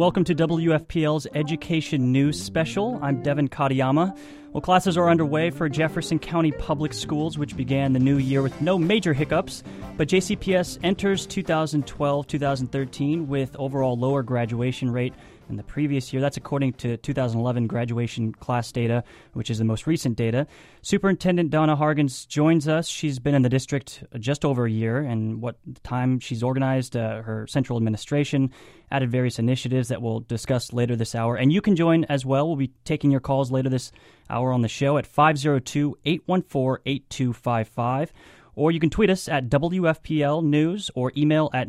Welcome to WFPL's Education News Special. I'm Devin Katayama. Well, classes are underway for Jefferson County Public Schools, which began the new year with no major hiccups. But JCPS enters 2012-2013 with overall lower graduation rate than the previous year. That's according to 2011 graduation class data, which is the most recent data. Superintendent Donna Hargens joins us. She's been in the district just over a year, and what time she's organized her central administration, added various initiatives that we'll discuss later this hour. And you can join as well. We'll be taking your calls later this hour on the show at 502-814-8255. Or you can tweet us at WFPL News or email at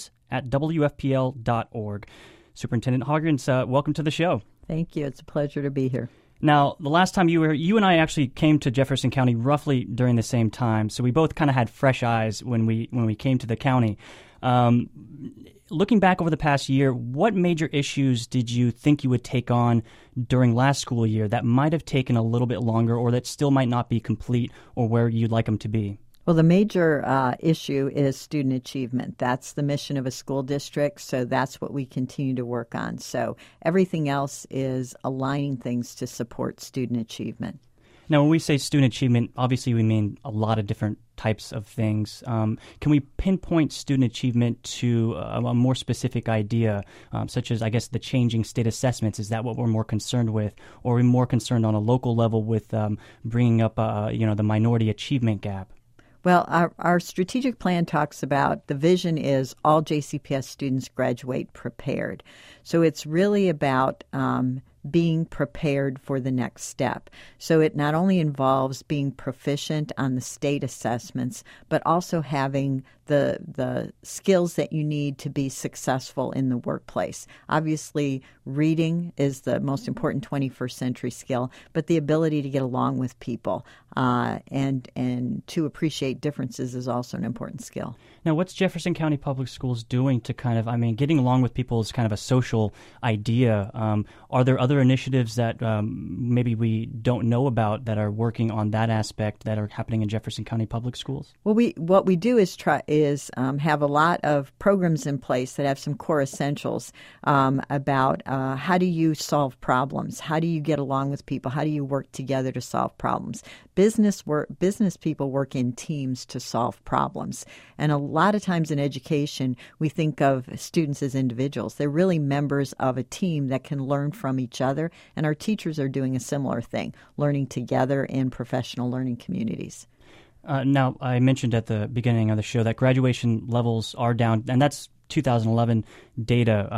news@wfpl.org. Superintendent Hargens, welcome to the show. Thank you. It's a pleasure to be here. Now, the last time you were here, you and I actually came to Jefferson County roughly during the same time, so we both kind of had fresh eyes when we came to the county. Looking back over the past year, what major issues did you think you would take on during last school year that might have taken a little bit longer or that still might not be complete or where you'd like them to be? Well, the major issue is student achievement. That's the mission of a school district, so that's what we continue to work on. So everything else is aligning things to support student achievement. Now, when we say student achievement, obviously we mean a lot of different types of things. Can we pinpoint student achievement to a more specific idea, such as, I guess, the changing state assessments? Is that what we're more concerned with? Or are we more concerned on a local level with bringing up, the minority achievement gap? Well, our strategic plan talks about the vision is all JCPS students graduate prepared. So it's really about being prepared for the next step. So it not only involves being proficient on the state assessments, but also having the skills that you need to be successful in the workplace. Obviously, reading is the most important 21st century skill, but the ability to get along with people and to appreciate differences is also an important skill. Now, what's Jefferson County Public Schools doing to getting along with people is kind of a social idea. Are there other initiatives that maybe we don't know about that are working on that aspect that are happening in Jefferson County Public Schools? Well, what we do is have a lot of programs in place that have some core essentials about how do you solve problems, how do you get along with people, how do you work together to solve problems. Business people work in teams to solve problems, and a lot of times in education we think of students as individuals. They're really members of a team that can learn from each other, and our teachers are doing a similar thing, learning together in professional learning communities. Now, I mentioned at the beginning of the show that graduation levels are down, and that's 2011 data,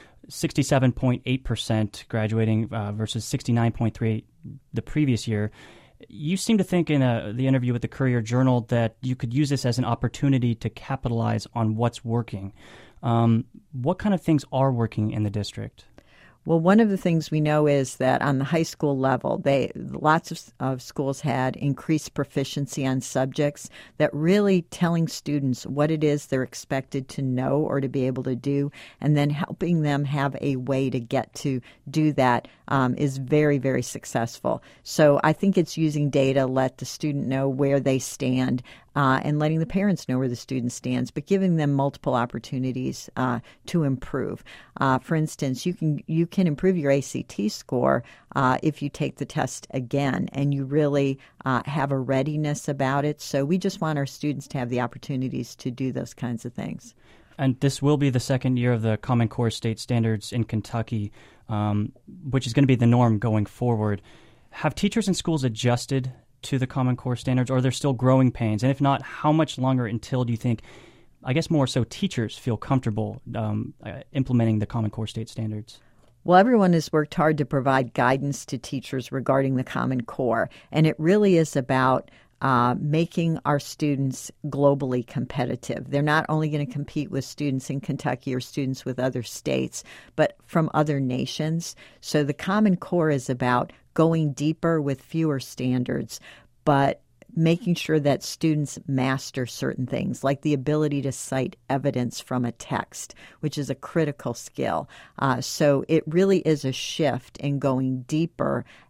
67.8% graduating versus 69.3% the previous year. You seem to think in the interview with the Courier-Journal that you could use this as an opportunity to capitalize on what's working. What kind of things are working in the district? Well, one of the things we know is that on the high school level, lots of schools had increased proficiency on subjects that really telling students what it is they're expected to know or to be able to do, and then helping them have a way to get to do that is very, very successful. So I think it's using data, let the student know where they stand, and letting the parents know where the student stands, but giving them multiple opportunities to improve. For instance, you can improve your ACT score if you take the test again and you really have a readiness about it. So we just want our students to have the opportunities to do those kinds of things. And this will be the second year of the Common Core state standards in Kentucky, which is going to be the norm going forward. Have teachers and schools adjusted to the Common Core standards, or are there still growing pains? And if not, how much longer until do you think, I guess more so, teachers feel comfortable implementing the Common Core state standards? Well, everyone has worked hard to provide guidance to teachers regarding the Common Core, and it really is about making our students globally competitive. They're not only going to compete with students in Kentucky or students with other states, but from other nations. So the Common Core is about going deeper with fewer standards, but making sure that students master certain things, like the ability to cite evidence from a text, which is a critical skill. So it really is a shift in going deeper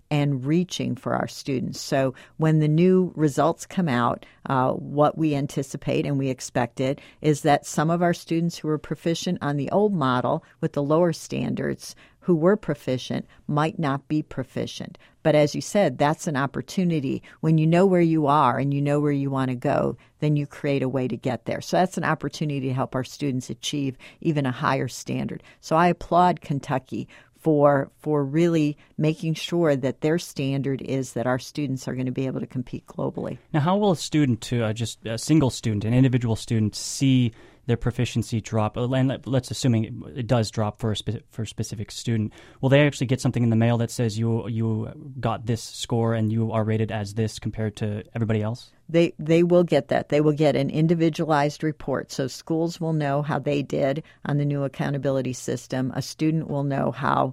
and reaching for our students. So when the new results come out, what we anticipate and we expected is that some of our students who were proficient on the old model with the lower standards who were proficient might not be proficient. But as you said, that's an opportunity. When you know where you are and you know where you want to go, then you create a way to get there. So that's an opportunity to help our students achieve even a higher standard. So I applaud Kentucky for really making sure that their standard is that our students are going to be able to compete globally. Now, how will a student, just a single student, an individual student, see their proficiency drop? And let's assuming it does drop for a specific student. Will they actually get something in the mail that says you got this score and you are rated as this compared to everybody else? They will get that. They will get an individualized report. So schools will know how they did on the new accountability system. A student will know how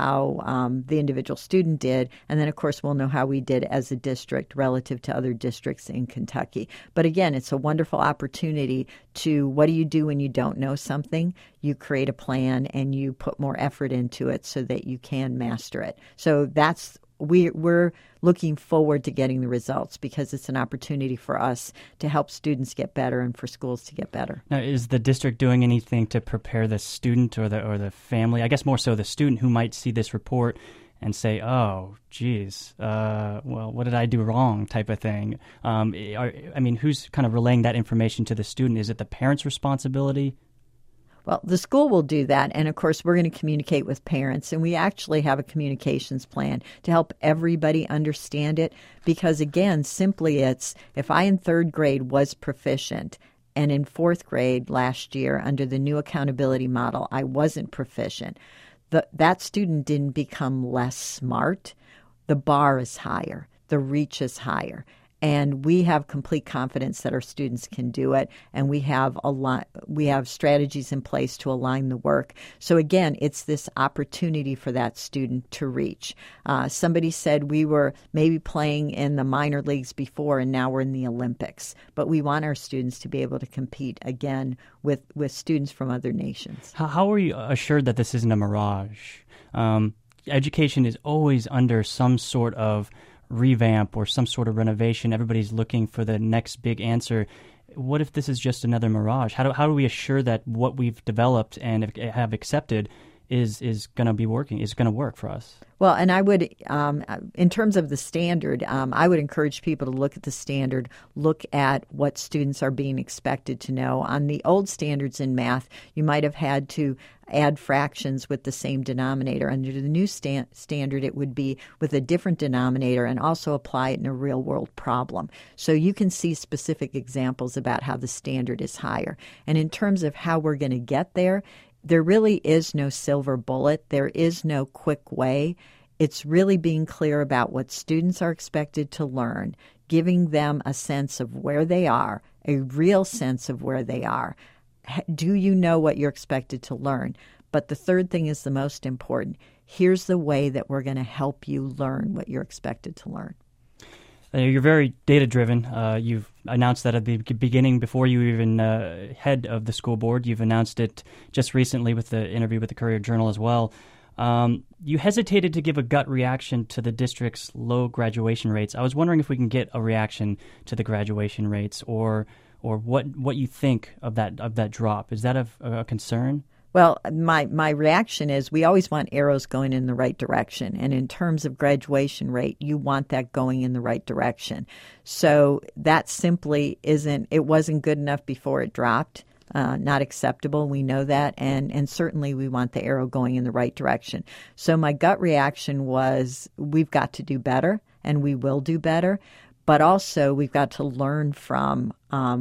the individual student did. And then, of course, we'll know how we did as a district relative to other districts in Kentucky. But again, it's a wonderful opportunity to, what do you do when you don't know something? You create a plan and you put more effort into it so that you can master it. So we're looking forward to getting the results because it's an opportunity for us to help students get better and for schools to get better. Now, is the district doing anything to prepare the student or the family, I guess more so the student who might see this report and say, oh, geez, well, what did I do wrong type of thing? Who's kind of relaying that information to the student? Is it the parent's responsibility? Well, the school will do that, and of course, we're going to communicate with parents, and we actually have a communications plan to help everybody understand it because, again, simply it's, if I in third grade was proficient and in fourth grade last year under the new accountability model, I wasn't proficient, that student didn't become less smart. The bar is higher. The reach is higher. And we have complete confidence that our students can do it, and we have strategies in place to align the work. So again, it's this opportunity for that student to reach. Somebody said we were maybe playing in the minor leagues before, and now we're in the Olympics. But we want our students to be able to compete again with students from other nations. How are you assured that this isn't a mirage? Education is always under some sort of revamp or some sort of renovation. Everybody's looking for the next big answer. What if this is just another mirage? How do we assure that what we've developed and have accepted is going to be working, is going to work for us? Well, and I would, in terms of the standard, I would encourage people to look at the standard, look at what students are being expected to know. On the old standards in math, you might have had to add fractions with the same denominator. Under the new standard, it would be with a different denominator and also apply it in a real-world problem. So you can see specific examples about how the standard is higher. And in terms of how we're going to get there, there really is no silver bullet. There is no quick way. It's really being clear about what students are expected to learn, giving them a sense of where they are, a real sense of where they are. Do you know what you're expected to learn? But the third thing is the most important. Here's the way that we're going to help you learn what you're expected to learn. You're very data-driven. You've announced that at the beginning, before you even head of the school board. You've announced it just recently with the interview with the Courier-Journal as well. You hesitated to give a gut reaction to the district's low graduation rates. I was wondering if we can get a reaction to the graduation rates or what you think of that drop. Is that a concern? Well, my reaction is we always want arrows going in the right direction. And in terms of graduation rate, you want that going in the right direction. So that simply it wasn't good enough before it dropped. Not acceptable. We know that. And certainly we want the arrow going in the right direction. So my gut reaction was we've got to do better, and we will do better. But also we've got to learn from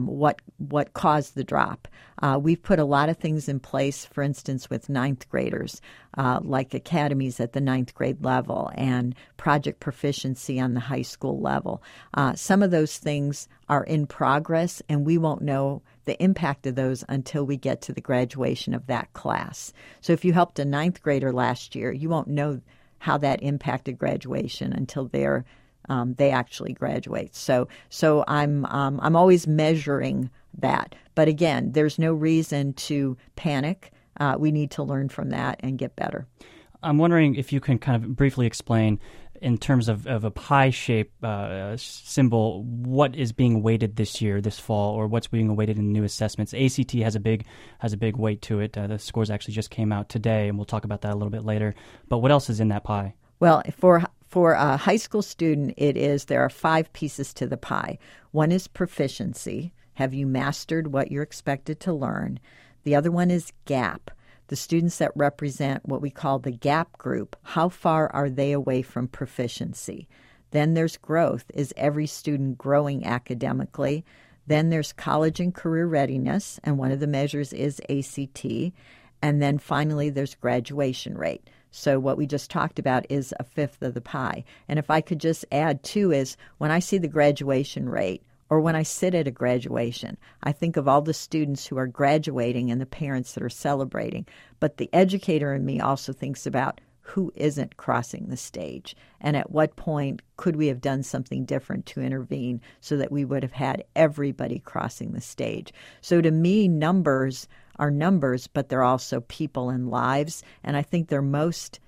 what caused the drop. We've put a lot of things in place, for instance, with ninth graders, like academies at the ninth grade level and project proficiency on the high school level. Some of those things are in progress, and we won't know the impact of those until we get to the graduation of that class. So if you helped a ninth grader last year, you won't know how that impacted graduation until they actually graduate. So I'm always measuring that. But again, there's no reason to panic. We need to learn from that and get better. I'm wondering if you can kind of briefly explain, in terms of a pie shape symbol, what is being weighted this year, this fall, or what's being weighted in new assessments? ACT has a big weight to it. The scores actually just came out today, and we'll talk about that a little bit later. But what else is in that pie? Well, for a high school student, there are 5 pieces to the pie. One is proficiency. Have you mastered what you're expected to learn? The other one is gap. The students that represent what we call the gap group, how far are they away from proficiency? Then there's growth. Is every student growing academically? Then there's college and career readiness, and one of the measures is ACT. And then finally, there's graduation rate. So what we just talked about is a fifth of the pie. And if I could just add, too, is when I see the graduation rate, or when I sit at a graduation, I think of all the students who are graduating and the parents that are celebrating. But the educator in me also thinks about who isn't crossing the stage, and at what point could we have done something different to intervene so that we would have had everybody crossing the stage. So to me, numbers are numbers, but they're also people and lives, and I think they're most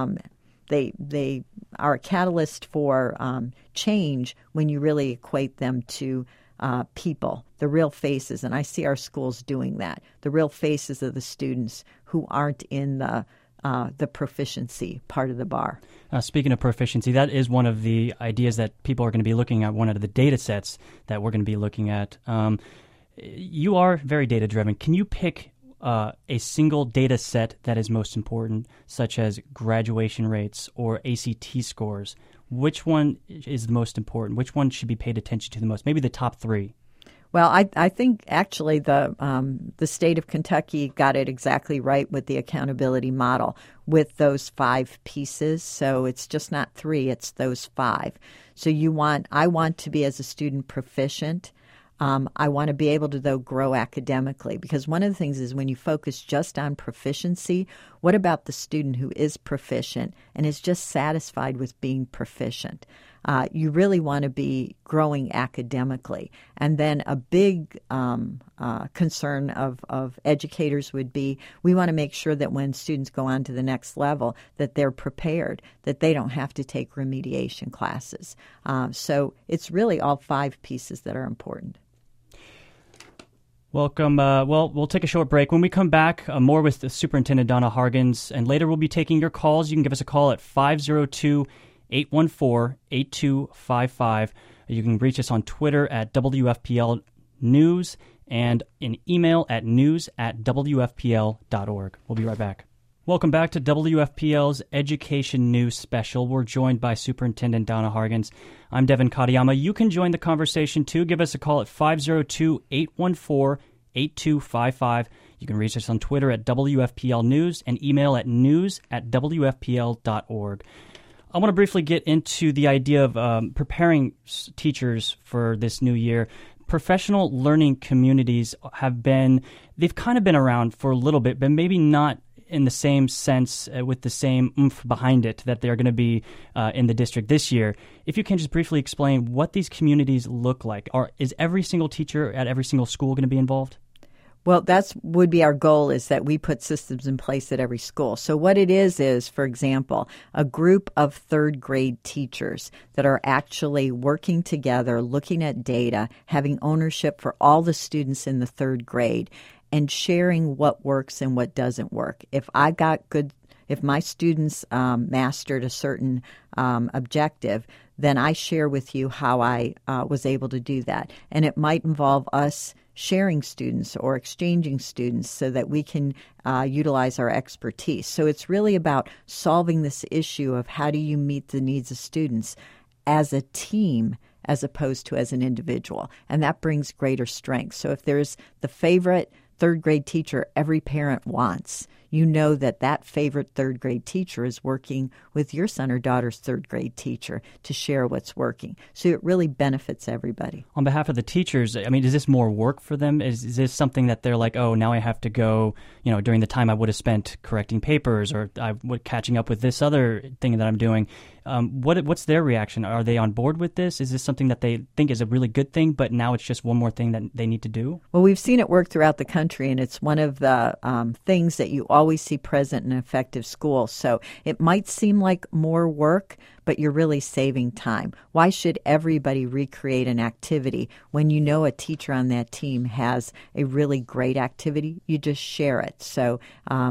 they are a catalyst for change when you really equate them to people, the real faces. And I see our schools doing that, the real faces of the students who aren't in the proficiency part of the bar. Speaking of proficiency, that is one of the ideas that people are going to be looking at, one of the data sets that we're going to be looking at. You are very data-driven. Can you pick a single data set that is most important, such as graduation rates or ACT scores? Which one is the most important? Which one should be paid attention to the most? Maybe the top 3. Well, I think actually the state of Kentucky got it exactly right with the accountability model with those 5 pieces. So it's just not 3, it's those 5. So I want to be, as a student, proficient. I want to be able to, though, grow academically, because one of the things is when you focus just on proficiency, what about the student who is proficient and is just satisfied with being proficient? You really want to be growing academically. And then a big concern of educators would be we want to make sure that when students go on to the next level that they're prepared, that they don't have to take remediation classes. So it's really all 5 pieces that are important. Welcome. We'll take a short break. When we come back, more with the Superintendent Donna Hargens, and later we'll be taking your calls. You can give us a call at 502-814-8255. You can reach us on Twitter at WFPL News and an email at news@wfpl.org. We'll be right back. Welcome back to WFPL's Education News Special. We're joined by Superintendent Donna Hargens. I'm Devin Katayama. You can join the conversation, too. Give us a call at 502-814-8255. You can reach us on Twitter at WFPL News and email at news@wfpl.org. I want to briefly get into the idea of preparing teachers for this new year. Professional learning communities they've kind of been around for a little bit, but maybe not in the same sense, with the same oomph behind it that they're going to be in the district this year. If you can just briefly explain what these communities look like. Is every single teacher at every single school going to be involved? Well, would be our goal, is that we put systems in place at every school. So what it is, for example, a group of third grade teachers that are actually working together, looking at data, having ownership for all the students in the third grade, and sharing what works and what doesn't work. If my students mastered a certain objective, then I share with you how I was able to do that. And it might involve us sharing students or exchanging students so that we can utilize our expertise. So it's really about solving this issue of how do you meet the needs of students as a team as opposed to as an individual. And that brings greater strength. So if there's the favorite third grade teacher every parent wants, you know that favorite third grade teacher is working with your son or daughter's third grade teacher to share what's working. So it really benefits everybody. On behalf of the teachers, I mean, is this more work for them? Is this something that they're like, oh, now I have to go, during the time I would have spent correcting papers or catching up with this other thing that I'm doing? What's their reaction? Are they on board with this? Is this something that they think is a really good thing, but now it's just one more thing that they need to do? Well, we've seen it work throughout the country, and it's one of the things that you always see present and effective schools. So it might seem like more work, but you're really saving time. Why should everybody recreate an activity when you know a teacher on that team has a really great activity? You just share it. So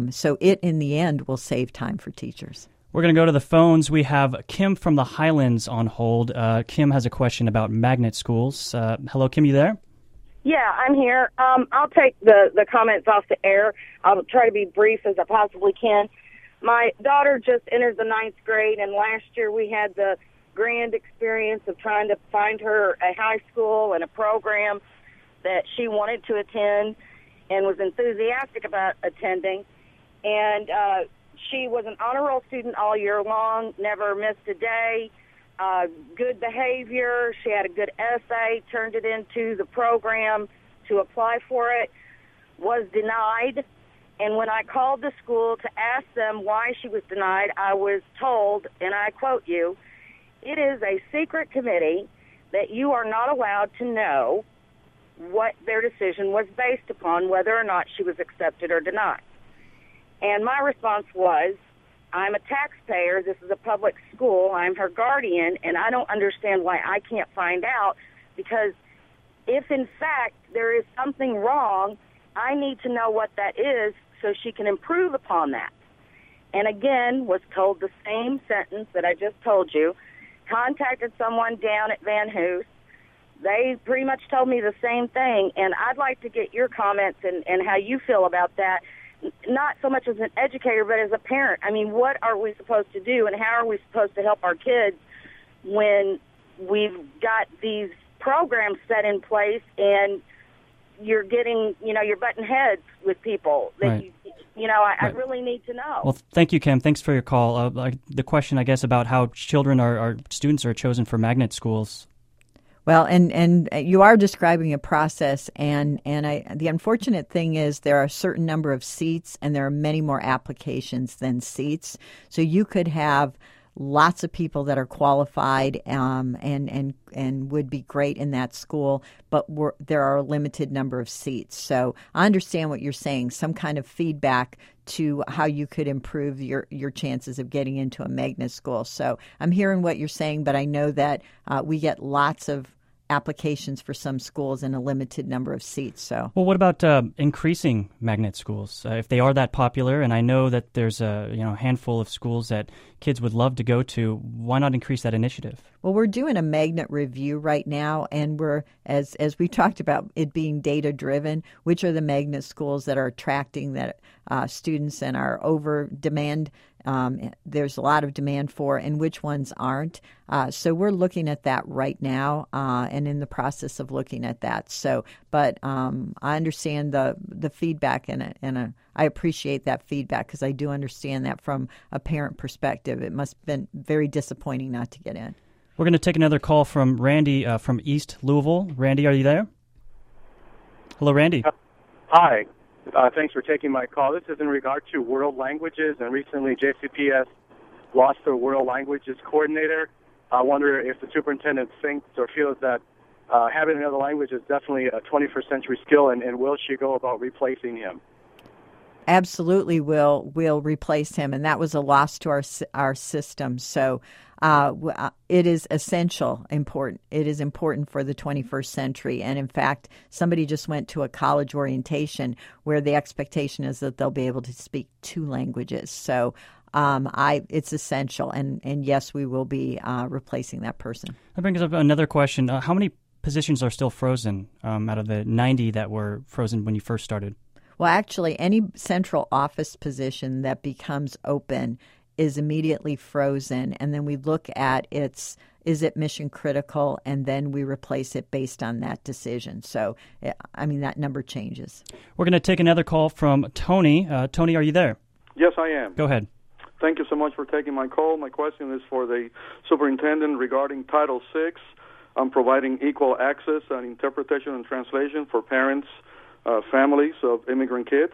it, in the end, will save time for teachers. We're going to go to the phones. We have Kim from the Highlands on hold. Kim has a question about magnet schools. Hello, Kim, you there? Yeah, I'm here. I'll take the comments off the air. I'll try to be brief as I possibly can. My daughter just entered the 9th grade, and last year we had the grand experience of trying to find her a high school and a program that she wanted to attend and was enthusiastic about attending. And she was an honor roll student all year long, never missed a day, good behavior. She had a good essay, turned it into the program to apply for it, was denied. And when I called the school to ask them why she was denied, I was told, and I quote you, "It is a secret committee that you are not allowed to know what their decision was based upon, whether or not she was accepted or denied." And my response was, I'm a taxpayer. This is a public school. I'm her guardian, and I don't understand why I can't find out, because if, in fact, there is something wrong, I need to know what that is so she can improve upon that. And again, was told the same sentence that I just told you, contacted someone down at Van Hoos. They pretty much told me the same thing, and I'd like to get your comments and how you feel about that. Not so much as an educator, but as a parent. I mean, what are we supposed to do, and how are we supposed to help our kids when we've got these programs set in place and you're getting, you're butting heads with people that right. I really need to know. Well, thank you, Kim. Thanks for your call. The question, I guess, about how children students are chosen for magnet schools. Well, and you are describing a process, and the unfortunate thing is there are a certain number of seats, and there are many more applications than seats. So you could have lots of people that are qualified and would be great in that school, but there are a limited number of seats. So I understand what you're saying, some kind of feedback to how you could improve your chances of getting into a magnet school. So I'm hearing what you're saying, but I know that we get lots of applications for some schools and a limited number of seats. So, well, what about increasing magnet schools if they are that popular? And I know that there's a handful of schools that kids would love to go to. Why not increase that initiative? Well, we're doing a magnet review right now, and we're as we talked about it being data driven. Which are the magnet schools that are attracting that students and are over demand? There's a lot of demand for, and which ones aren't. So we're looking at that right now, and in the process of looking at that. So, but I understand the feedback, and I appreciate that feedback because I do understand that from a parent perspective. It must have been very disappointing not to get in. We're going to take another call from Randy from East Louisville. Randy, are you there? Hello, Randy. Hi. Thanks for taking my call. This is in regard to world languages, and recently JCPS lost their world languages coordinator. I wonder if the superintendent thinks or feels that having another language is definitely a 21st century skill, and will she go about replacing him? Absolutely, we'll replace him, and that was a loss to our system. So it is important. It is important for the 21st century. And in fact, somebody just went to a college orientation where the expectation is that they'll be able to speak 2 languages. So it's essential. And yes, we will be replacing that person. That brings up another question. How many positions are still frozen out of the 90 that were frozen when you first started? Well, actually, any central office position that becomes open is immediately frozen, and then we look at is it mission critical, and then we replace it based on that decision. So, that number changes. We're going to take another call from Tony. Tony, are you there? Yes, I am. Go ahead. Thank you so much for taking my call. My question is for the superintendent regarding Title VI. I'm providing equal access and interpretation and translation for parents, families of immigrant kids.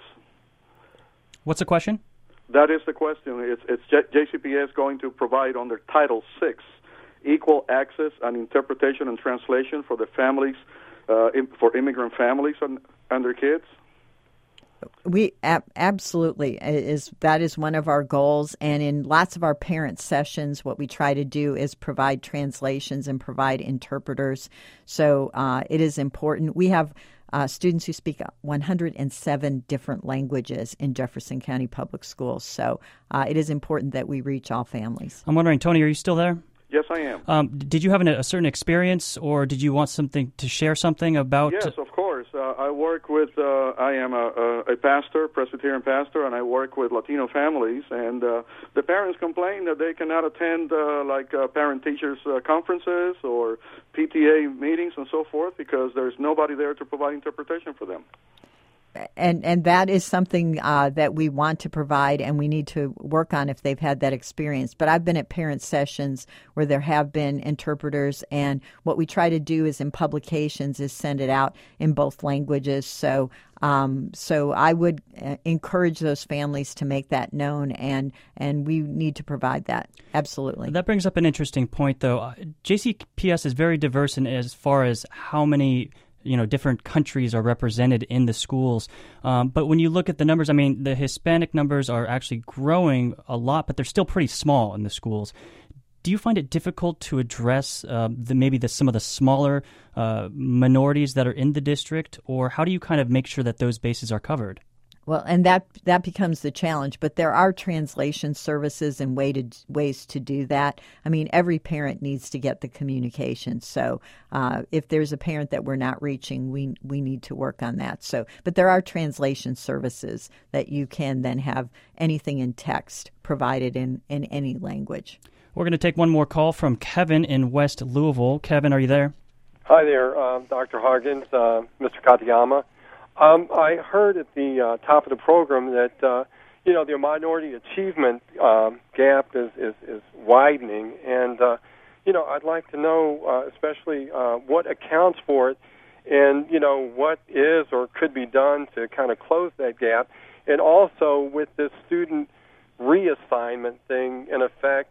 What's the question? That is the question. It's JCPS going to provide under Title VI equal access and interpretation and translation for the families, for immigrant families and their kids? We absolutely that is one of our goals, and in lots of our parent sessions, what we try to do is provide translations and provide interpreters. So it is important. We have students who speak 107 different languages in Jefferson County Public Schools. So it is important that we reach all families. I'm wondering, Tony, are you still there? Yes, I am. Did you have a certain experience, or did you want to share something about? Yes, of course. I work with. I am a pastor, Presbyterian pastor, and I work with Latino families. And the parents complain that they cannot attend parent-teachers conferences or PTA meetings and so forth because there's nobody there to provide interpretation for them. And that is something that we want to provide, and we need to work on if they've had that experience. But I've been at parent sessions where there have been interpreters, and what we try to do is in publications is send it out in both languages. So I would encourage those families to make that known, and we need to provide that. Absolutely. That brings up an interesting point, though. JCPS is very diverse in as far as how many different countries are represented in the schools. But when you look at the numbers, I mean, the Hispanic numbers are actually growing a lot, but they're still pretty small in the schools. Do you find it difficult to address some of the smaller minorities that are in the district, or how do you kind of make sure that those bases are covered? Well, and that becomes the challenge, but there are translation services and ways to do that. I mean, every parent needs to get the communication. So if there's a parent that we're not reaching, we need to work on that. So, but there are translation services that you can then have anything in text provided in any language. We're going to take one more call from Kevin in West Louisville. Kevin, are you there? Hi there, Dr. Hargens, Mr. Katayama. I heard at the top of the program that the minority achievement gap is widening, and I'd like to know especially what accounts for it, and what is or could be done to kind of close that gap, and also with this student reassignment thing in effect.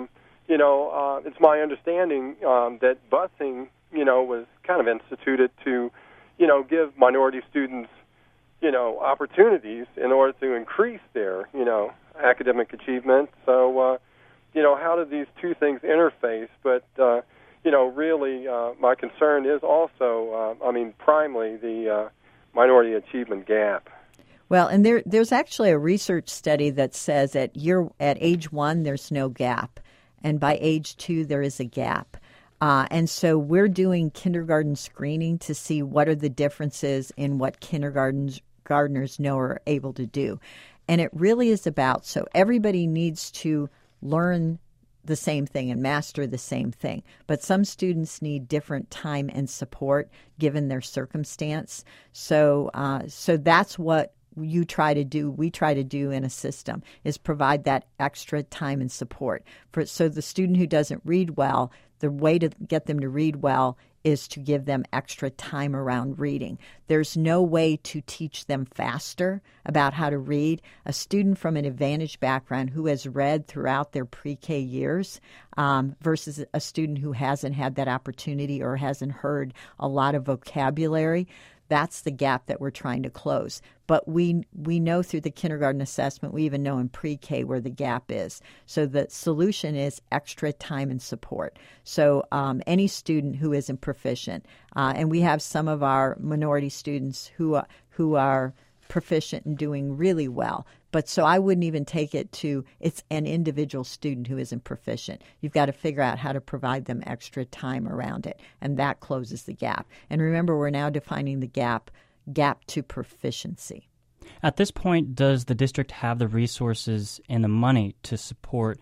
It's my understanding that busing was kind of instituted to give minority students, opportunities in order to increase their, academic achievement. So, how do these two things interface? But, really, my concern is also, primarily the minority achievement gap. Well, and there's actually a research study that says at age 1, there's no gap, and by age 2, there is a gap. And so we're doing kindergarten screening to see what are the differences in what kindergartners know or able to do. And it really is about, so everybody needs to learn the same thing and master the same thing. But some students need different time and support given their circumstance. So that's what we try to do in a system, is provide that extra time and support. So the student who doesn't read well, the way to get them to read well is to give them extra time around reading. There's no way to teach them faster about how to read. A student from an advantaged background who has read throughout their pre-K years versus a student who hasn't had that opportunity or hasn't heard a lot of vocabulary, that's the gap that we're trying to close. But we know through the kindergarten assessment, we even know in pre-K where the gap is. So the solution is extra time and support. So any student who isn't proficient, and we have some of our minority students who are proficient and doing really well. But so I wouldn't even take it to it's an individual student who isn't proficient. You've got to figure out how to provide them extra time around it, and that closes the gap. And remember, we're now defining the gap to proficiency. At this point, does the district have the resources and the money to support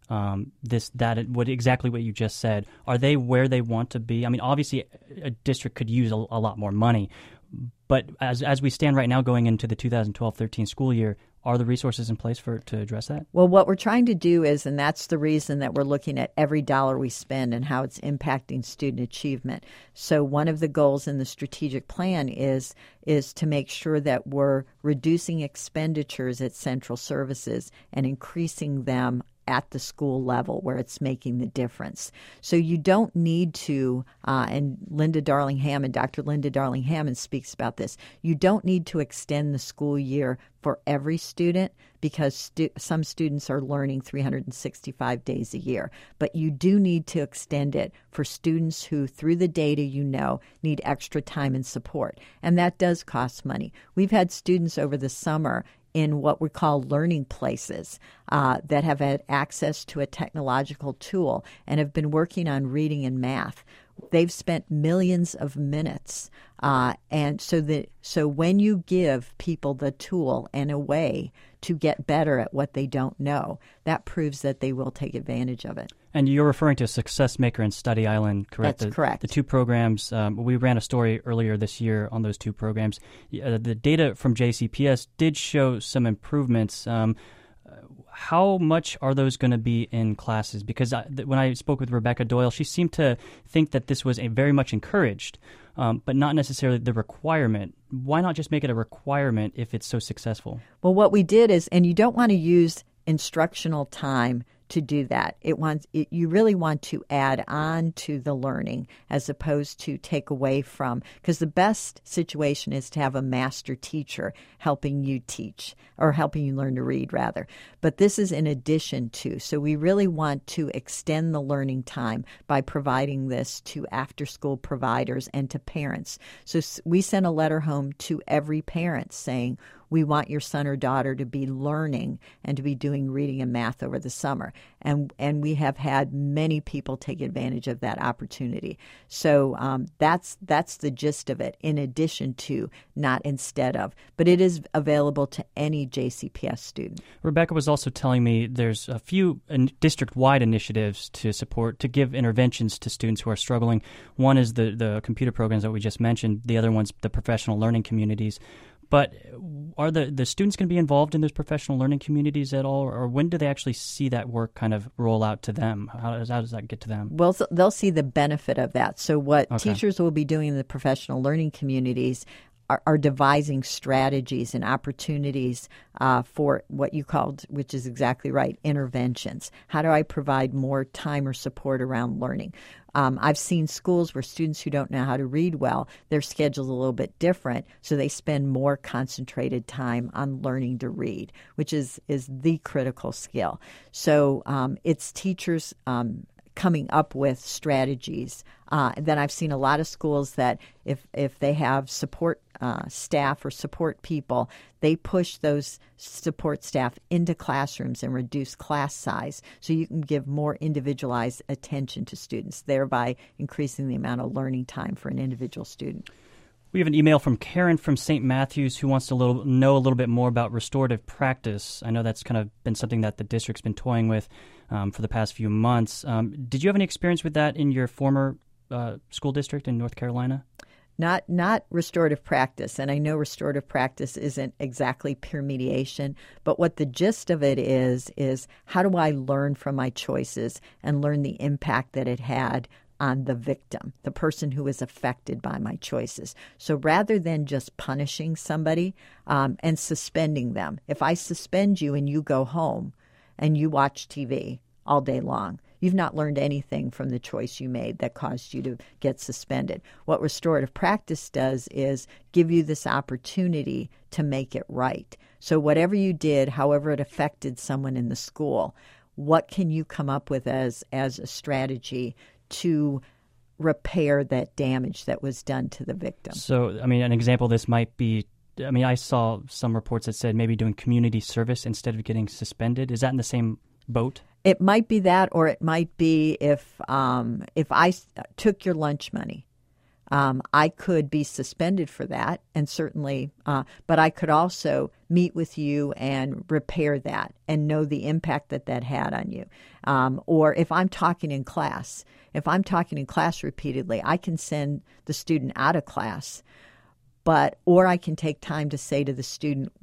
exactly what you just said? Are they where they want to be? I mean, obviously, a district could use a lot more money, but as we stand right now going into the 2012-13 school year, are the resources in place to address that? Well, what we're trying to do is, and that's the reason that we're looking at every dollar we spend and how it's impacting student achievement. So one of the goals in the strategic plan is to make sure that we're reducing expenditures at central services and increasing them at the school level where it's making the difference. So you don't need to, and Dr. Linda Darling-Hammond speaks about this, you don't need to extend the school year for every student because some students are learning 365 days a year. But you do need to extend it for students who, through the data need extra time and support. And that does cost money. We've had students over the summer in what we call learning places that have had access to a technological tool and have been working on reading and math. They've spent millions of minutes. And so when you give people the tool and a way to get better at what they don't know, that proves that they will take advantage of it. And you're referring to Success Maker and Study Island, correct? That's correct. The two programs, we ran a story earlier this year on those two programs. The data from JCPS did show some improvements. How much are those going to be in classes? Because when I spoke with Rebecca Doyle, she seemed to think that this was very much encouraged, but not necessarily the requirement. Why not just make it a requirement if it's so successful? Well, what we did is, and you don't want to use instructional time to do that. You really want to add on to the learning as opposed to take away from, because the best situation is to have a master teacher helping you teach or helping you learn to read, rather. But this is in addition to. So we really want to extend the learning time by providing this to after-school providers and to parents. So we sent a letter home to every parent saying, we want your son or daughter to be learning and to be doing reading and math over the summer. And we have had many people take advantage of that opportunity. So that's the gist of it, in addition to, not instead of. But it is available to any JCPS student. Rebecca was also telling me there's a few district-wide initiatives to give interventions to students who are struggling. One is the computer programs that we just mentioned. The other one's the professional learning communities. But are the students going to be involved in those professional learning communities at all, or when do they actually see that work kind of roll out to them? How does that get to them? Well, they'll see the benefit of that. So what teachers will be doing in the professional learning communities are devising strategies and opportunities for what you called, which is exactly right, interventions. How do I provide more time or support around learning? I've seen schools where students who don't know how to read well, their schedule's a little bit different, so they spend more concentrated time on learning to read, which is the critical skill. So it's teachers coming up with strategies. Then I've seen a lot of schools that if they have support staff or support people, they push those support staff into classrooms and reduce class size so you can give more individualized attention to students, thereby increasing the amount of learning time for an individual student. We have an email from Karen from St. Matthews who wants to know a little bit more about restorative practice. I know that's kind of been something that the district's been toying with for the past few months. Did you have any experience with that in your former school district in North Carolina? Not restorative practice, and I know restorative practice isn't exactly peer mediation, but what the gist of it is how do I learn from my choices and learn the impact that it had on the victim, the person who is affected by my choices. So rather than just punishing somebody and suspending them, if I suspend you and you go home and you watch TV all day long, you've not learned anything from the choice you made that caused you to get suspended. What restorative practice does is give you this opportunity to make it right. So whatever you did, however it affected someone in the school, what can you come up with as a strategy to repair that damage that was done to the victim? So, I mean, an example of this might be, I saw some reports that said maybe doing community service instead of getting suspended. Is that in the same boat? It might be that, or it might be if I took your lunch money, I could be suspended for that, and certainly, but I could also meet with you and repair that and know the impact that had on you. Or if I'm talking in class repeatedly, I can send the student out of class. Or I can take time to say to the student,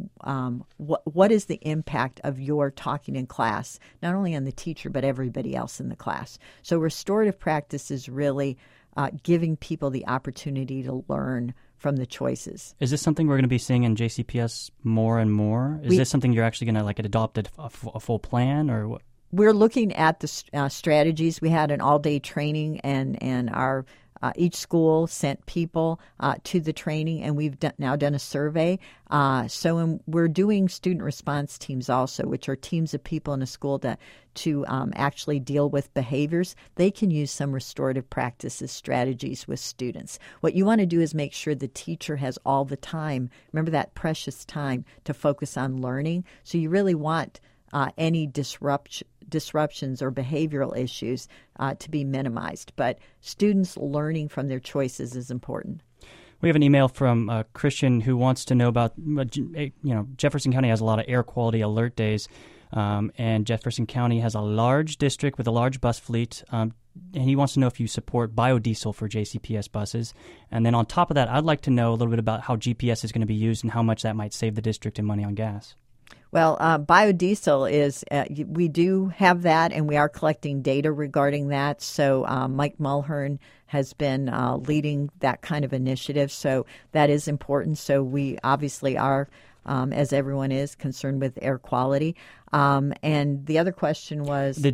what is the impact of your talking in class, not only on the teacher, but everybody else in the class. So restorative practice is really giving people the opportunity to learn from the choices. Is this something we're going to be seeing in JCPS more and more? Is this something you're actually going to adopt a full plan, or what? we're looking at the strategies. We had an all-day training, and our each school sent people to the training, and we've now done a survey. We're doing student response teams also, which are teams of people in a school to actually deal with behaviors. They can use some restorative practices strategies with students. What you want to do is make sure the teacher has all the time, remember that precious time, to focus on learning. So you really want any disruptions or behavioral issues to be minimized. But students learning from their choices is important. We have an email from Christian who wants to know about, Jefferson County has a lot of air quality alert days, and Jefferson County has a large district with a large bus fleet, and he wants to know if you support biodiesel for JCPS buses. And then on top of that, I'd like to know a little bit about how GPS is going to be used and how much that might save the district in money on gas. Well, biodiesel is, we do have that, and we are collecting data regarding that. So Mike Mulhern has been leading that kind of initiative. So that is important. So we obviously are, as everyone is, concerned with air quality. And the other question was the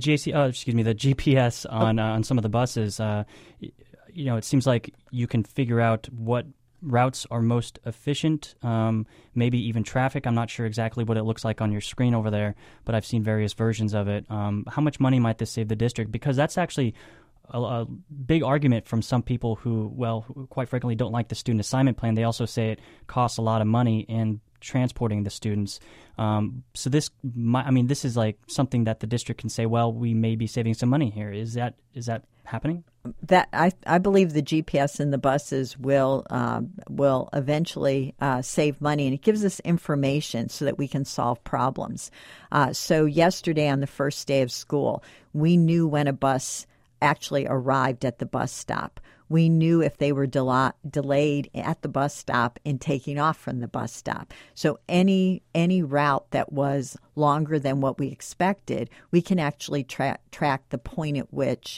GPS on some of the buses. It seems like you can figure out what routes are most efficient, maybe even traffic. I'm not sure exactly what it looks like on your screen over there, but I've seen various versions of it. How much money might this save the district? Because that's actually a big argument from some people who quite frankly, don't like the student assignment plan. They also say it costs a lot of money in transporting the students. So this is like something that the district can say, well, we may be saving some money here. Is that happening? That I believe the GPS in the buses will eventually save money, and it gives us information so that we can solve problems. So yesterday on the first day of school, we knew when a bus actually arrived at the bus stop. We knew if they were delayed at the bus stop in taking off from the bus stop. So any route that was longer than what we expected, we can actually track the point at which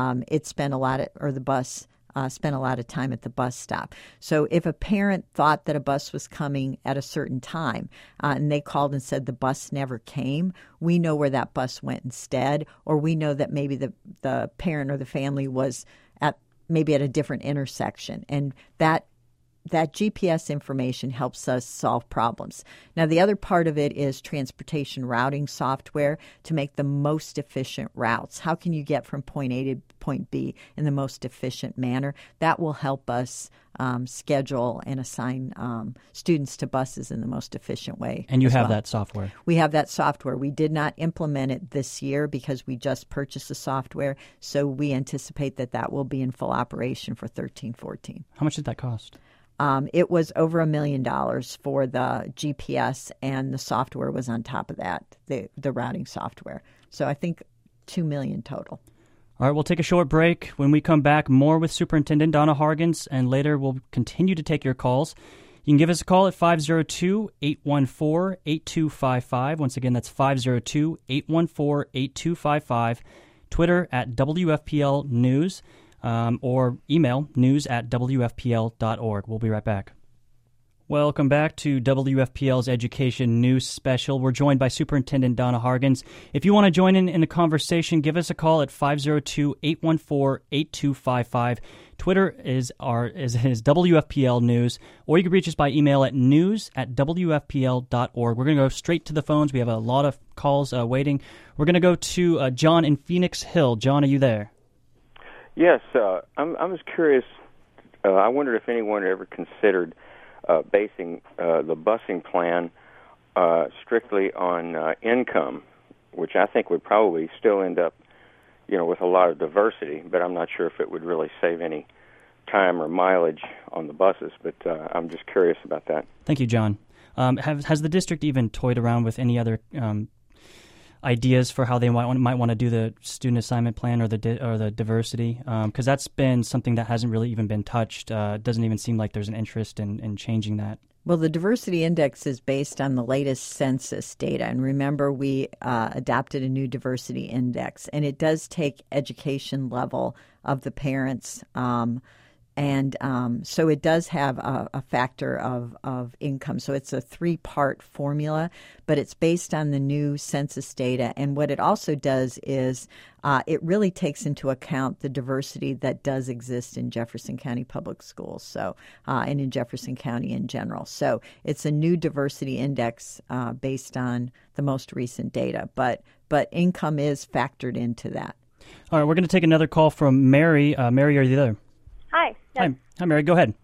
the bus spent a lot of time at the bus stop. So if a parent thought that a bus was coming at a certain time and they called and said the bus never came, we know where that bus went instead, or we know that maybe the parent or the family was at a different intersection, and that GPS information helps us solve problems. Now, the other part of it is transportation routing software to make the most efficient routes. How can you get from point A to point B in the most efficient manner? That will help us schedule and assign students to buses in the most efficient way. And you have that software? We have that software. We did not implement it this year because we just purchased the software, so we anticipate that will be in full operation for 13-14. How much did that cost? It was over $1 million for the GPS, and the software was on top of that, the routing software. So I think $2 million total. All right, we'll take a short break. When we come back, more with Superintendent Donna Hargens, and later we'll continue to take your calls. You can give us a call at 502-814-8255. Once again, that's 502-814-8255. Twitter at WFPL News. Or email news@wfpl.org. We'll be right back. Welcome back to WFPL's Education News Special. We're joined by Superintendent Donna Hargens. If you want to join in the conversation, give us a call at 502-814-8255. Twitter is WFPL News, or you can reach us by email at news@wfpl.org. We're going to go straight to the phones. We have a lot of calls waiting. We're going to go to John in Phoenix Hill. John, are you there? Yes, I was curious. I wondered if anyone ever considered basing the busing plan strictly on income, which I think would probably still end up, with a lot of diversity. But I'm not sure if it would really save any time or mileage on the buses. But I'm just curious about that. Thank you, John. Has the district even toyed around with any other ideas for how they might want to do the student assignment plan or the diversity? Because that's been something that hasn't really even been touched. It doesn't even seem like there's an interest in changing that. Well, the diversity index is based on the latest census data. And remember, we adopted a new diversity index, and it does take education level of the parents So it does have a factor of income. So it's a 3-part formula, but it's based on the new census data. And what it also does is it really takes into account the diversity that does exist in Jefferson County Public Schools, so and in Jefferson County in general. So it's a new diversity index based on the most recent data, but income is factored into that. All right, we're going to take another call from Mary. Mary, are you there? Hi. Yes. Hi, Mary. Go ahead.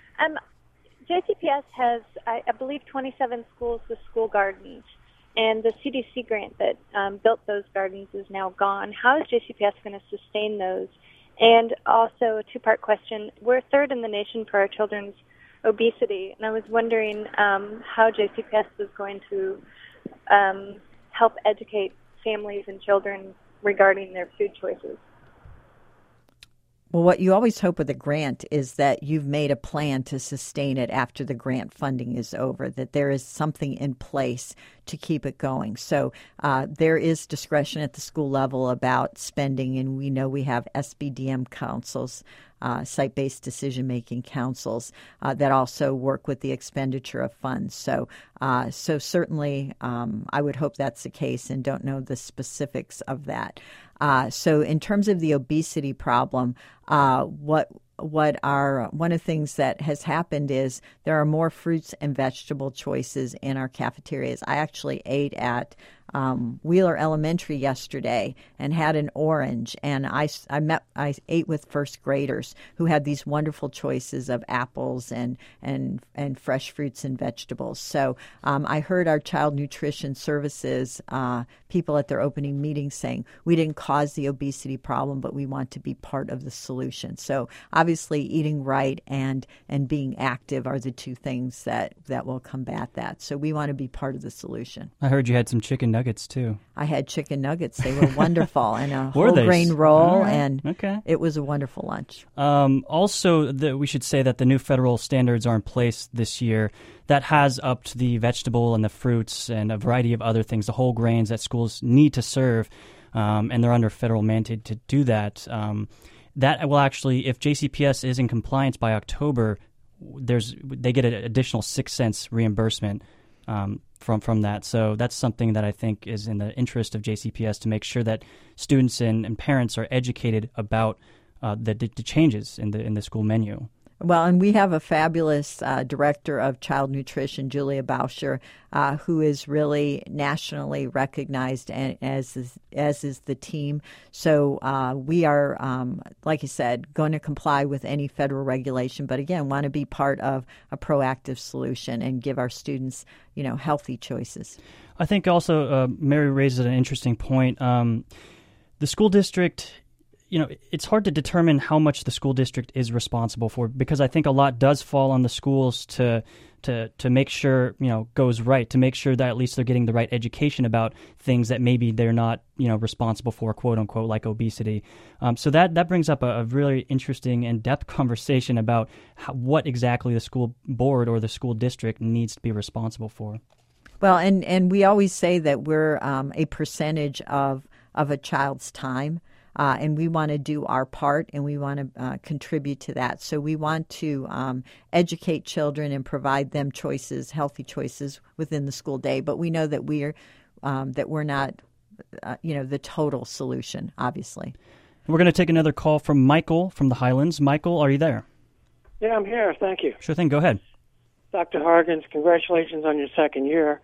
JCPS has, I believe, 27 schools with school gardens, and the CDC grant that built those gardens is now gone. How is JCPS going to sustain those? And also a 2-part question. We're 3rd in the nation for our children's obesity, and I was wondering how JCPS was going to help educate families and children regarding their food choices. Well, what you always hope with a grant is that you've made a plan to sustain it after the grant funding is over, that there is something in place to keep it going. So there is discretion at the school level about spending, and we know we have SBDM councils, site-based decision-making councils that also work with the expenditure of funds. So certainly I would hope that's the case and don't know the specifics of that. So in terms of the obesity problem, one of the things that has happened is there are more fruits and vegetable choices in our cafeterias. I actually ate at Wheeler Elementary yesterday and had an orange, and I ate with first graders who had these wonderful choices of apples and fresh fruits and vegetables. So I heard our child nutrition services people at their opening meeting saying we didn't cause the obesity problem, but we want to be part of the solution. So obviously eating right and being active are the 2 things that will combat that. So we want to be part of the solution. I heard you had some chicken nuggets too. I had chicken nuggets. They were wonderful, and a whole grain roll, right. and okay. It was a wonderful lunch. Also, we should say that the new federal standards are in place this year that has upped the vegetable and the fruits and a variety of other things, the whole grains that schools need to serve, and they're under federal mandate to do that. That will actually, if JCPS is in compliance by October, they get an additional 6 cents reimbursement from that. So that's something that I think is in the interest of JCPS to make sure that students and parents are educated about the changes in the school menu. Well, and we have a fabulous director of child nutrition, Julia Bauscher, who is really nationally recognized, and as is the team. So we are, like you said, going to comply with any federal regulation, but again, want to be part of a proactive solution and give our students, healthy choices. I think also Mary raises an interesting point. The school district, it's hard to determine how much the school district is responsible for, because I think a lot does fall on the schools to make sure, goes right, to make sure that at least they're getting the right education about things that maybe they're not, responsible for, quote unquote, like obesity. So that brings up a really interesting in-depth conversation about what exactly the school board or the school district needs to be responsible for. Well, and we always say that we're a percentage of a child's time. And we want to do our part, and we want to contribute to that. So we want to educate children and provide them choices, healthy choices within the school day. But we know that we're not, the total solution, obviously. We're going to take another call from Michael from the Highlands. Michael, are you there? Yeah, I'm here. Thank you. Sure thing. Go ahead. Dr. Hargens, congratulations on your 2nd year.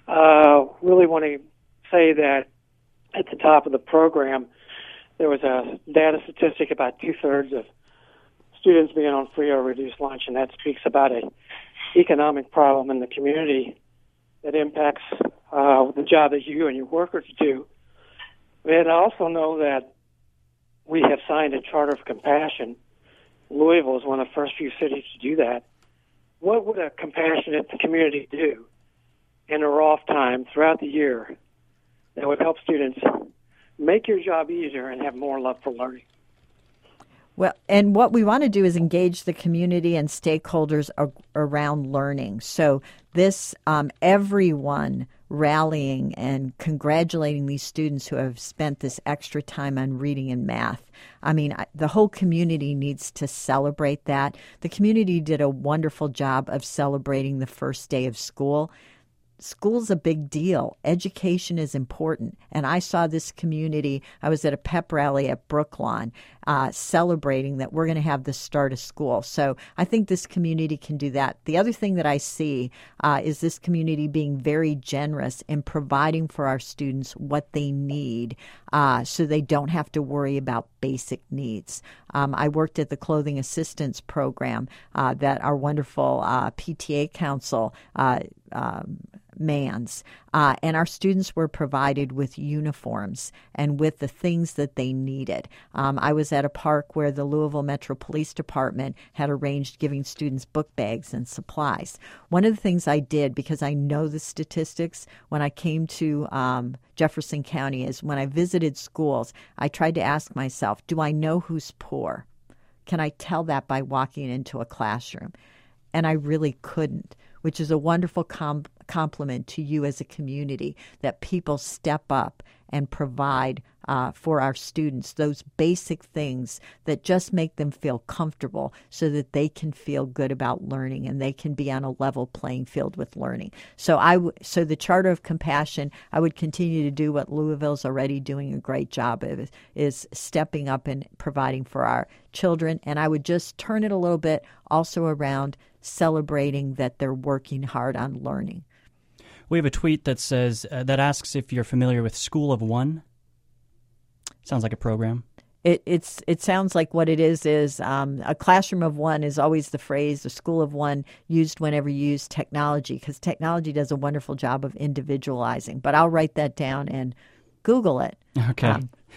Really want to say that at the top of the program, there was a data statistic about 2/3 of students being on free or reduced lunch, and that speaks about an economic problem in the community that impacts the job that you and your workers do. And I also know that we have signed a Charter of Compassion. Louisville is one of the first few cities to do that. What would a compassionate community do in their off time throughout the year that would help students make your job easier and have more love for learning? Well, and what we want to do is engage the community and stakeholders around learning. So this everyone rallying and congratulating these students who have spent this extra time on reading and math. I mean, the whole community needs to celebrate that. The community did a wonderful job of celebrating the first day of school. School's a big deal. Education is important. And I saw this community. I was at a pep rally at Brooklawn celebrating that we're going to have the start of school. So I think this community can do that. The other thing that I see is this community being very generous in providing for our students what they need so they don't have to worry about basic needs. I worked at the Clothing Assistance Program that our wonderful PTA council mans, and our students were provided with uniforms and with the things that they needed. I was at a park where the Louisville Metro Police Department had arranged giving students book bags and supplies. One of the things I did, because I know the statistics, when I came to Jefferson County, is when I visited schools, I tried to ask myself, do I know who's poor? Can I tell that by walking into a classroom? And I really couldn't, which is a wonderful compliment to you as a community, that people step up and provide for our students those basic things that just make them feel comfortable so that they can feel good about learning and they can be on a level playing field with learning. So so the Charter of Compassion, I would continue to do what Louisville's already doing a great job of, is stepping up and providing for our children. And I would just turn it a little bit also around celebrating that they're working hard on learning. We have a tweet that says that asks if you're familiar with School of One. Sounds like a program. It sounds like what it is a classroom of one is always the phrase, the school of one, used whenever you use technology, because technology does a wonderful job of individualizing. But I'll write that down and Google it. Okay.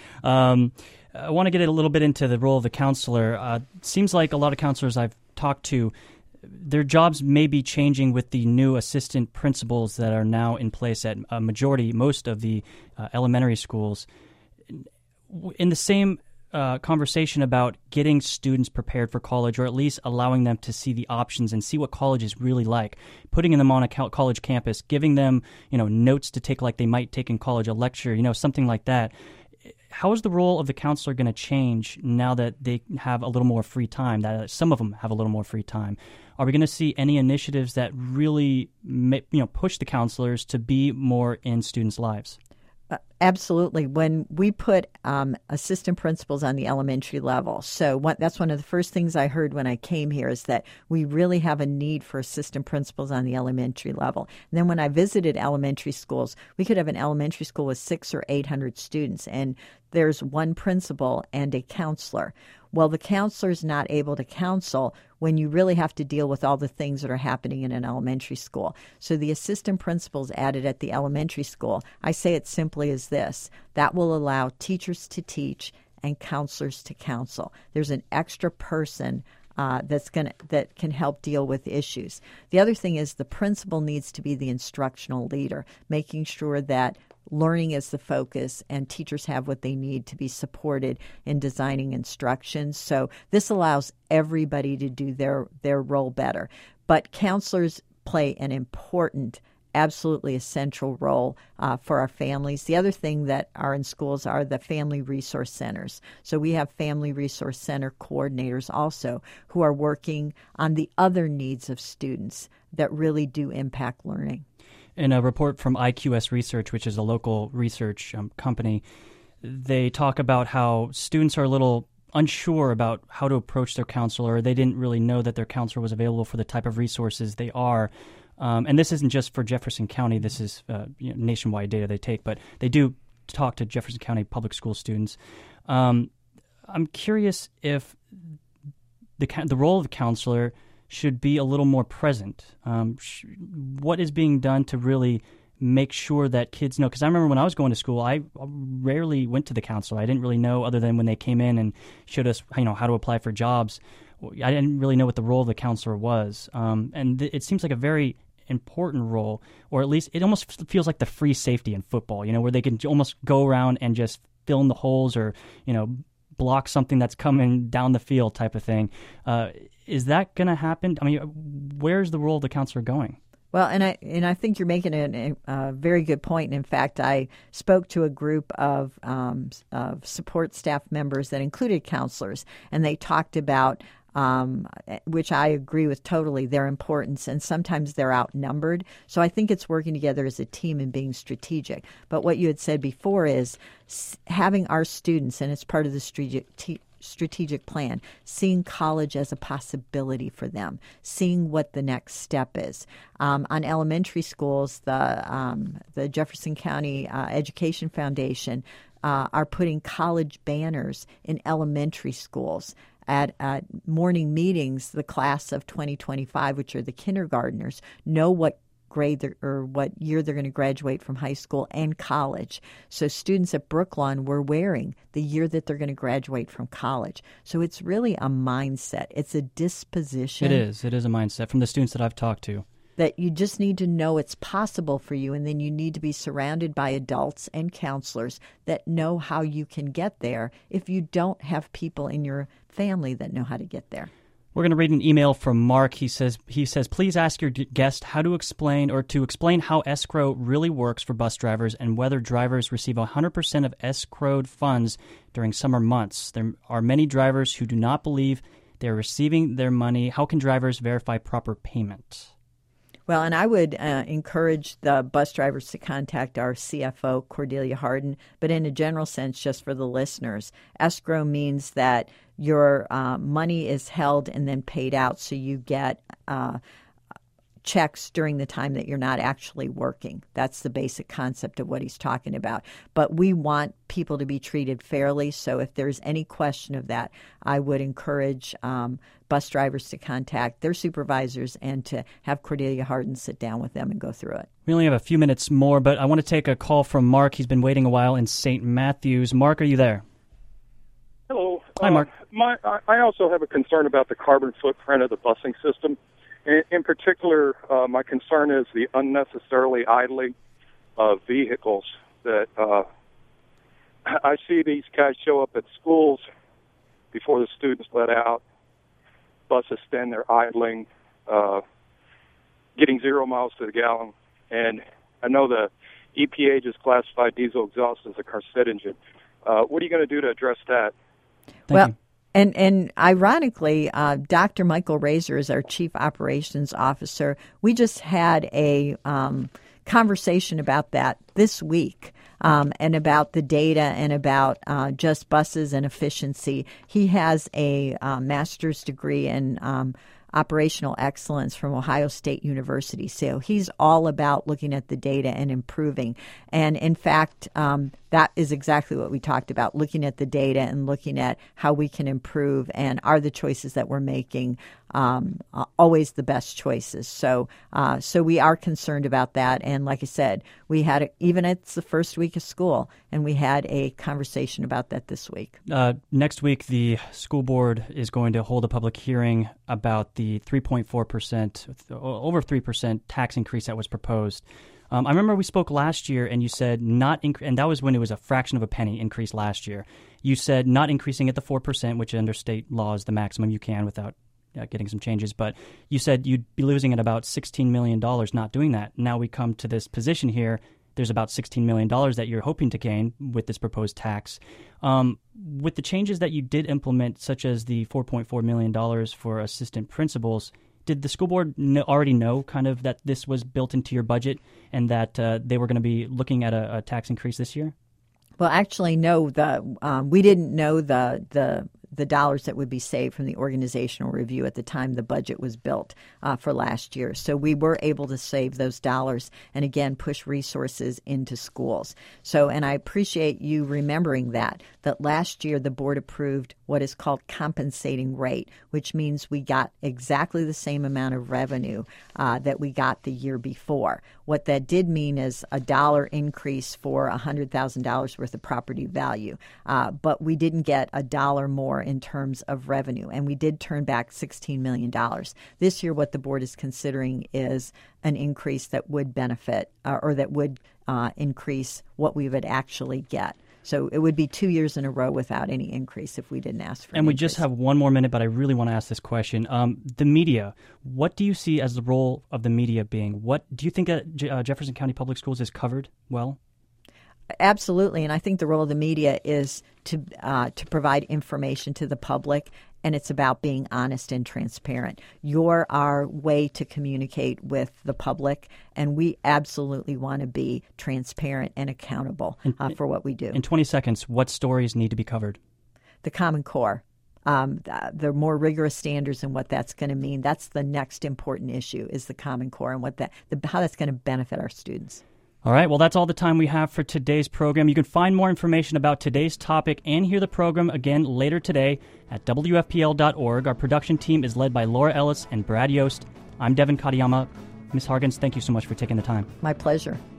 I want to get a little bit into the role of the counselor. Seems like a lot of counselors I've talked to, their jobs may be changing with the new assistant principals that are now in place at most of the elementary schools. In the same conversation about getting students prepared for college, or at least allowing them to see the options and see what college is really like, putting them on a college campus, giving them, notes to take like they might take in college, a lecture, something like that. How is the role of the counselor going to change now that they have a little more free time, that some of them have a little more free time? Are we going to see any initiatives that really push the counselors to be more in students' lives? Absolutely. When we put assistant principals on the elementary level, that's one of the first things I heard when I came here, is that we really have a need for assistant principals on the elementary level. And then when I visited elementary schools, we could have an elementary school with 600 or 800 students, and there's one principal and a counselor. Well, the counselor's not able to counsel when you really have to deal with all the things that are happening in an elementary school. So the assistant principals added at the elementary school, I say it simply as this: that will allow teachers to teach and counselors to counsel. There's an extra person that can help deal with issues. The other thing is the principal needs to be the instructional leader, making sure that learning is the focus and teachers have what they need to be supported in designing instructions. So this allows everybody to do their role better. But counselors play an important, absolutely essential role for our families. The other thing that are in schools are the family resource centers. So we have family resource center coordinators also who are working on the other needs of students that really do impact learning. In a report from IQS Research, which is a local research company, they talk about how students are a little unsure about how to approach their counselor. They didn't really know that their counselor was available for the type of resources they are. And this isn't just for Jefferson County. This is nationwide data they take, but they do talk to Jefferson County public school students. I'm curious if the role of the counselor should be a little more present. What is being done to really make sure that kids know? Because I remember when I was going to school, I rarely went to the counselor. I didn't really know, other than when they came in and showed us, how to apply for jobs. I didn't really know what the role of the counselor was. And it seems like a very important role, or at least it almost feels like the free safety in football, where they can almost go around and just fill in the holes or, block something that's coming down the field type of thing. Is that going to happen? I mean, where's the role of the counselor going? Well, and I think you're making a very good point. In fact, I spoke to a group of support staff members that included counselors, and they talked about, which I agree with totally, their importance, and sometimes they're outnumbered. So I think it's working together as a team and being strategic. But what you had said before is having our students, and it's part of the strategic plan, seeing college as a possibility for them, seeing what the next step is. On elementary schools, the Jefferson County Education Foundation are putting college banners in elementary schools. At morning meetings, the class of 2025, which are the kindergartners, know what grade or what year they're going to graduate from high school and college. So students at Brooklawn were wearing the year that they're going to graduate from college. So it's really a mindset. It's a disposition. It is a mindset from the students that I've talked to. That you just need to know it's possible for you, and then you need to be surrounded by adults and counselors that know how you can get there if you don't have people in your family that know how to get there. We're going to read an email from Mark. He says, please ask your guest how to explain how escrow really works for bus drivers and whether drivers receive 100% of escrowed funds during summer months. There are many drivers who do not believe they're receiving their money. How can drivers verify proper payment? Well, and I would encourage the bus drivers to contact our CFO, Cordelia Harden. But in a general sense, just for the listeners, escrow means that your money is held and then paid out, so you get checks during the time that you're not actually working. That's the basic concept of what he's talking about. But we want people to be treated fairly, so if there's any question of that, I would encourage bus drivers to contact their supervisors and to have Cordelia Harden sit down with them and go through it. We only have a few minutes more, but I want to take a call from Mark. He's been waiting a while in St. Matthews. Mark, are you there? Hello. Hi, Mark. I also have a concern about the carbon footprint of the busing system. In particular, my concern is the unnecessarily idling of vehicles that I see these guys show up at schools before the students let out. Buses stand there idling, getting 0 miles to the gallon. And I know the EPA just classified diesel exhaust as a carcinogen. What are you going to do to address that? Thank you. And ironically, Dr. Michael Razor is our Chief Operations Officer. We just had a conversation about that this week, and about the data and about just buses and efficiency. He has a master's degree in operational excellence from Ohio State University. So he's all about looking at the data and improving. And in fact, that is exactly what we talked about, looking at the data and looking at how we can improve, and are the choices that we're making always the best choices. So we are concerned about that. And like I said, we had even it's the first week of school, and we had a conversation about that this week. Next week, the school board is going to hold a public hearing about the 3.4%, over 3% tax increase that was proposed. I remember we spoke last year, and you said and that was when it was a fraction of a penny increase last year. You said not increasing it to 4%, which under state law is the maximum you can without getting some changes. But you said you'd be losing at about $16 million not doing that. Now we come to this position here. There's about $16 million that you're hoping to gain with this proposed tax. With the changes that you did implement, such as the $4.4 million for assistant principals, did the school board already know kind of that this was built into your budget and that they were going to be looking at a tax increase this year? Well, actually, no. We didn't know the dollars that would be saved from the organizational review at the time the budget was built for last year. So we were able to save those dollars and, again, push resources into schools. So, and I appreciate you remembering that last year the board approved what is called compensating rate, which means we got exactly the same amount of revenue that we got the year before. What that did mean is a dollar increase for $100,000 worth of property value, but we didn't get a dollar more in terms of revenue, and we did turn back $16 million. This year, what the board is considering is an increase that would benefit or that would increase what we would actually get. So it would be 2 years in a row without any increase if we didn't ask for And we increase. just have one more minute, but I really want to ask this question. The media, what do you see as the role of the media being? What do you think that Jefferson County Public Schools is covered well? Absolutely, and I think the role of the media is to provide information to the public, and it's about being honest and transparent. You're our way to communicate with the public, and we absolutely want to be transparent and accountable for what we do. In 20 seconds, what stories need to be covered? The Common Core. The more rigorous standards and what that's going to mean. That's the next important issue is the Common Core and how that's going to benefit our students. All right, well, that's all the time we have for today's program. You can find more information about today's topic and hear the program again later today at WFPL.org. Our production team is led by Laura Ellis and Brad Yost. I'm Devin Katayama. Ms. Hargens, thank you so much for taking the time. My pleasure.